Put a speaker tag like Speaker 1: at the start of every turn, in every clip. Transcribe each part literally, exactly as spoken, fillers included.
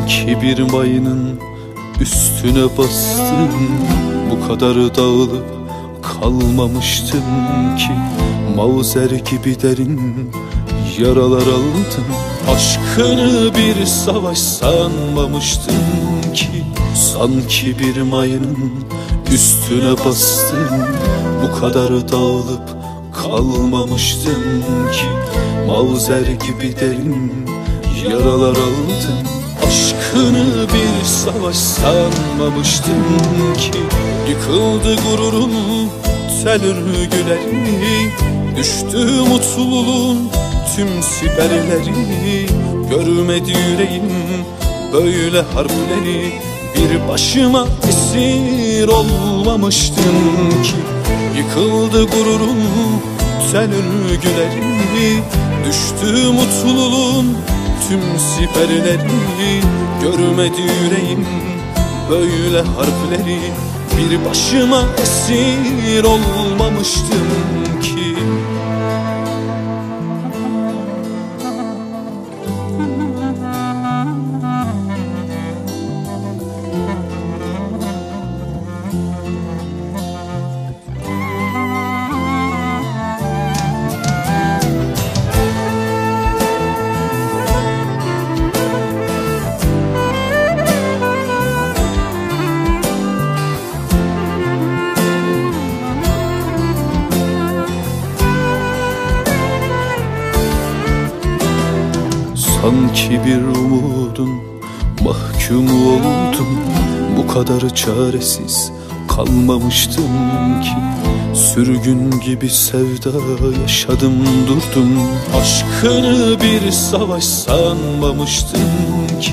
Speaker 1: Sanki bir mayının üstüne bastım, bu kadar dağılıp kalmamıştım ki. Mauzer gibi derin yaralar aldım, aşkını bir savaş sanmamıştım ki. Sanki bir mayının üstüne bastım, bu kadar dağılıp kalmamıştım ki. Mauzer gibi derin yaralar aldım, aşkını bir savaş sanmamıştım ki. Yıkıldı gururum, tel örgüleri, düştü mutluluğun tüm siperleri. Görmedi yüreğim böyle harpleri, bir başıma esir olmamıştım ki. Yıkıldı gururum, tel örgüleri, düştü mutluluğun tüm siperleri. Görmedi yüreğim böyle harpleri, bir başıma esir olmamıştım ki. Sanki bir umudun mahkumu oldum, bu kadar çaresiz kalmamıştım ki. Sürgün gibi sevda yaşadım durdum, aşkını bir savaş sanmamıştım ki.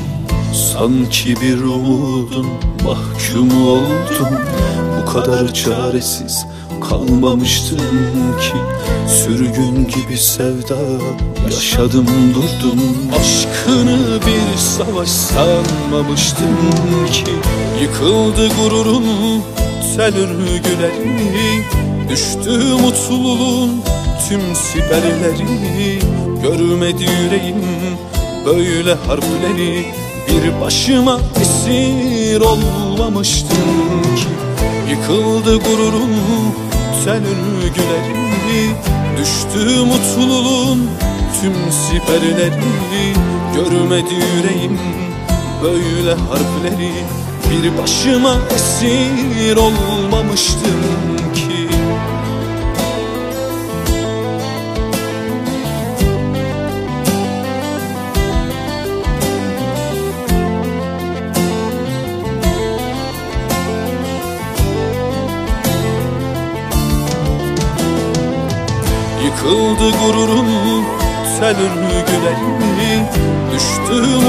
Speaker 1: Sanki bir umudun mahkumu oldum, bu kadar çaresiz kalmamıştım ki. Sürgün gibi sevda yaşadım durdum, aşkını bir savaş sanmamıştım ki. Yıkıldı gururum, tel örgüleri, düştü mutluluğun tüm siperleri. Görmedi yüreğim böyle harpleri, bir başıma esir olmamıştım ki. Yıkıldı gururum, tel örgüleri, düştü mutluluğun tüm siperleri. Görmedi yüreğim böyle harpleri, bir başıma esir olmamıştım ki. Yıkıldı gururum, tel örgüleri, düştü